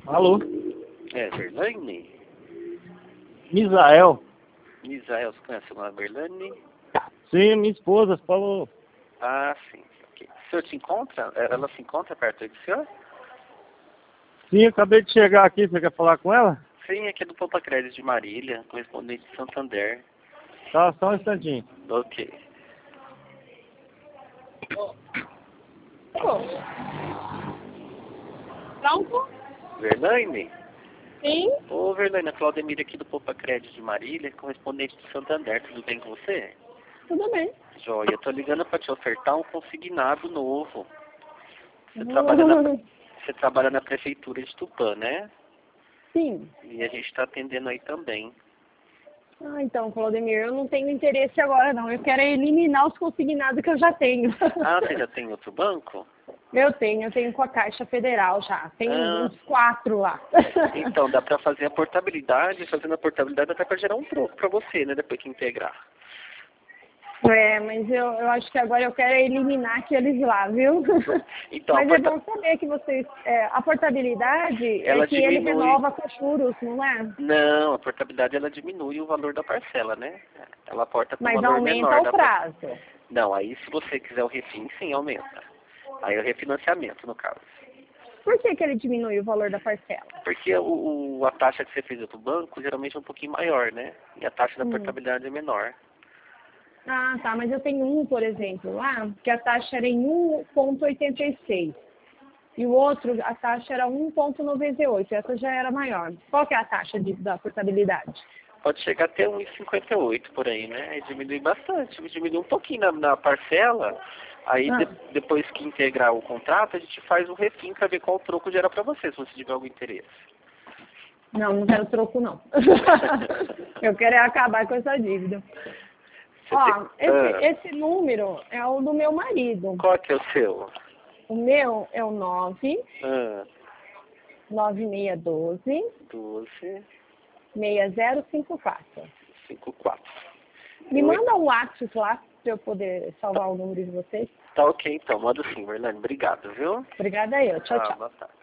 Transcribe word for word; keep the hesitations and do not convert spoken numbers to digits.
Alô? É, Verlaine? Misael? Misael, você conhece a Verlaine? Sim, minha esposa falou. Ah, sim. Okay. O senhor se encontra? Ela se encontra perto do senhor? Sim, eu acabei de chegar aqui, você quer falar com ela? Sim, aqui é do Poupa Crédito de Marília, correspondente de Santander. Tá, só um instantinho. Ok. Pronto? Verlaine? Sim, Ô, Verlaine, a Claudemir aqui do Poupa Crédito de Marília, correspondente de Santander. Tudo bem com você? tudo bem. Joia, eu tô ligando para te ofertar um consignado novo. Você trabalha na, você trabalha na prefeitura de Tupã, né? Sim. E a gente está atendendo aí também. Ah, então, Claudemir, eu não tenho interesse agora, não. Eu quero eliminar os consignados que eu já tenho. Ah, você já tem outro banco? Eu tenho, eu tenho com a Caixa Federal já. Tem Ah. uns quatro lá. Então, dá para fazer a portabilidade, fazendo a portabilidade até para gerar um troco para você, né, depois que integrar. É, mas eu, eu acho que agora eu quero eliminar aqueles lá, viu? Então, Mas a é porta... bom saber que vocês... É, a portabilidade Ela é que diminui. ele renova com juros, não é? Não, a portabilidade ela diminui o valor da parcela, né? Ela aporta com um Mas valor aumenta menor o da prazo. Não, aí se você quiser o refim, sim, aumenta. Aí é o refinanciamento, no caso. Por que que ele diminui o valor da parcela? Porque o, o- a taxa que você fez do banco geralmente é um pouquinho maior, né? E a taxa da Hum. portabilidade é menor. Ah, tá, mas eu tenho um, por exemplo, lá, que a taxa era em um vírgula oitenta e seis. E o outro, a taxa era um vírgula noventa e oito. Essa já era maior. Qual que é a taxa de, da portabilidade? Pode chegar até um vírgula cinquenta e oito por aí, né? E diminui bastante. Diminui um pouquinho na, na parcela. Aí, Ah. de, depois que integrar o contrato, a gente faz um refim para ver qual troco gera para você, se você tiver algum interesse. Não, não quero troco, não. Eu quero é acabar com essa dívida. Você Ó, tem... esse, ah, esse número é o do meu marido. qual que é o seu? O meu é o nove Ah, nove seis um dois doze, seis zero cinco quatro. cinquenta e quatro. Me Eu- manda um WhatsApp lá para eu poder salvar o número de vocês. Tá ok, então. Manda sim, Verlaine. Obrigado, viu? Obrigada eu. Tchau, Ah, tchau. boa tarde.